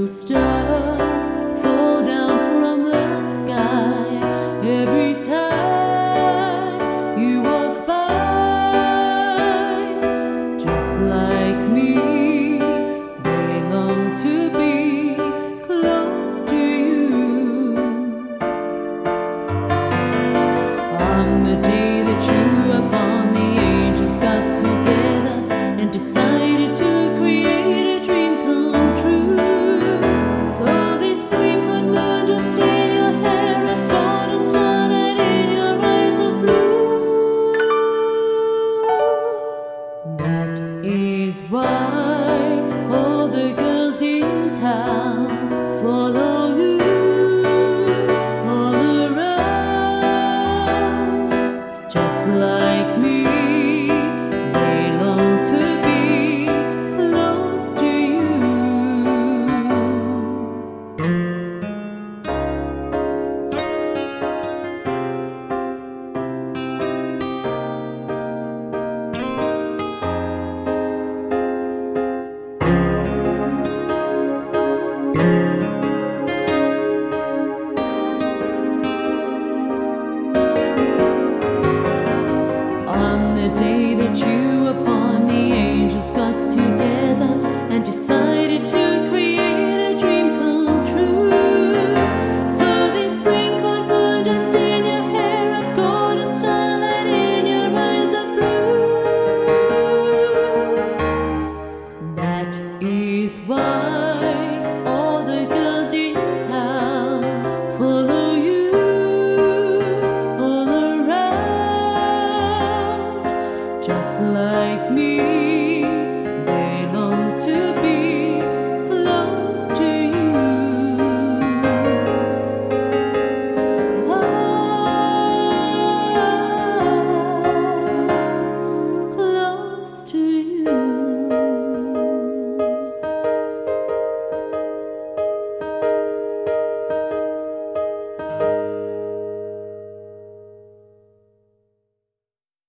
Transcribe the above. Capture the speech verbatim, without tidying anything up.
Stars fall down from the sky every time you walk by. Just like me, they long to be close to you. On the day that you upon the angels got together and decided to create a dream come true. Is why all the girls in town follow you all around. Just like me, they long to be close to you. On the day that you upon the angels got together and decided to create a dream come true. So they sprinkled blue dust in your hair of golden starlight in your eyes of blue. That is why